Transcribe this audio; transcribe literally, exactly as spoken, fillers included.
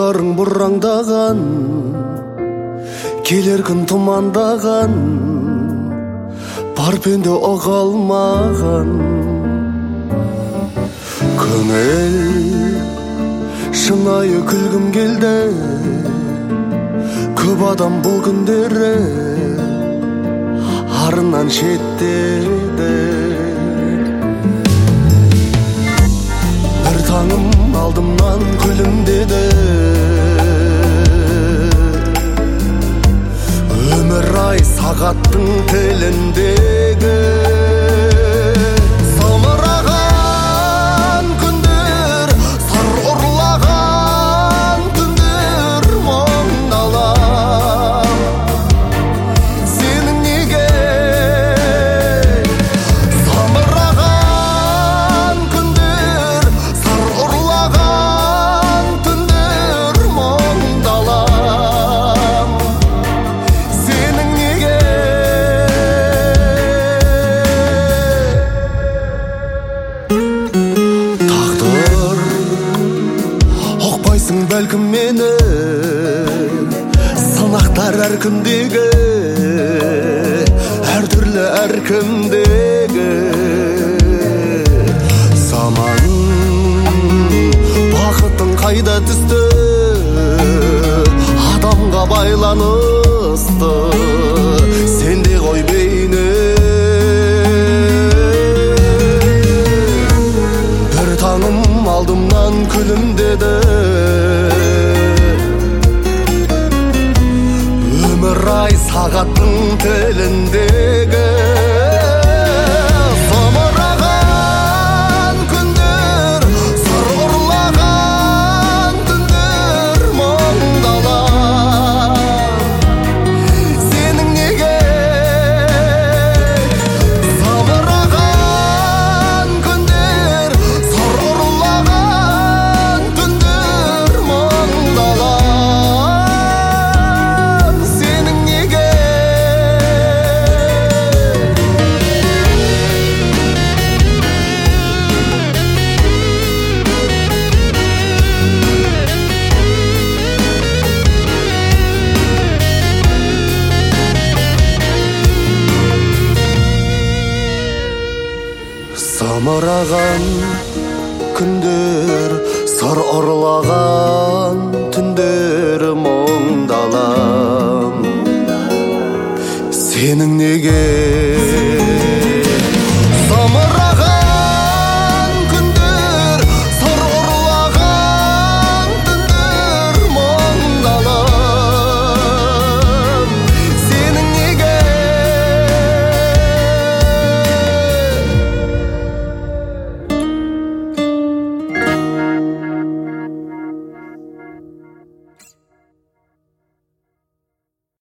Айларың бұраңдаған, келер күн тұмандаған, бар пенде оға алмаған. Көңіл шынайы күлгім келді, көп адам бұл күндері арынан шеттеді. Бір таңым алдымнан күлімдеді, өмір ай сағаттың тіліндегі. Самыраған күндер, сыр ұрлаған түндер мұңдалам. Сенің неге? Самыраған күндер, сыр ұрлаған түндер мұңдалам. Сенің неге? Тағдыр ұқпайсың бәлкім мені, сынақтар әр күндегі, әр түрлі әр кімдегі. Заман бақытың қайда түсті, адамға байланысты, сенде ғой бейне. Бір таңым алдымнан күлімдеді, өмір ай сағаттың тіліндегі. Самыраған күндер, сыр ұрлаған түндер мұңдалам. Сенің неге? Самыраған күндер, сыр ұрлаған түндер мұңдалам. Сенің неге? Самыраған күндер, сыр ұрлаған түндер мұңдалам. Сенің неге?